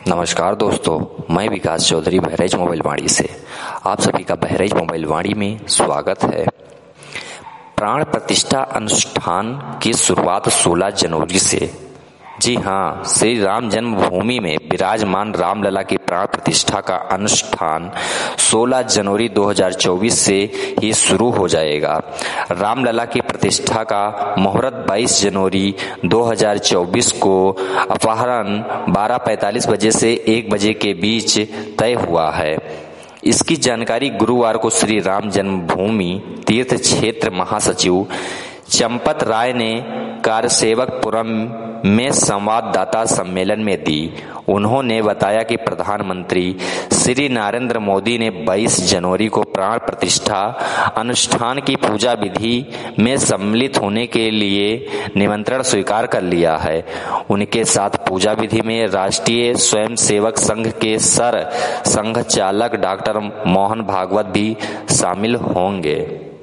नमस्कार दोस्तों, मैं विकास चौधरी बहराइच मोबाइल वाणी से आप सभी का बहराइच मोबाइल वाणी में स्वागत है। प्राण प्रतिष्ठा अनुष्ठान की शुरुआत 16 जनवरी से। जी हाँ, श्री राम जन्मभूमि में विराजमान रामलला की प्राण प्रतिष्ठा का अनुष्ठान 16 जनवरी 2024 से ही शुरू हो जाएगा। रामलला की प्रतिष्ठा का मुहूर्त 22 जनवरी 2024 को अपराह्न 12:45 बजे से 1 बजे के बीच तय हुआ है। इसकी जानकारी गुरुवार को श्री राम जन्मभूमि तीर्थ क्षेत्र महासचिव चंपत राय ने कार्यसेवकपुरम में संवाददाता सम्मेलन में दी। उन्होंने बताया कि प्रधानमंत्री श्री नरेंद्र मोदी ने 22 जनवरी को प्राण प्रतिष्ठा अनुष्ठान की पूजा विधि में सम्मिलित होने के लिए निमंत्रण स्वीकार कर लिया है। उनके साथ पूजा विधि में राष्ट्रीय स्वयंसेवक संघ के संघ चालक डॉक्टर मोहन भागवत भी शामिल होंगे।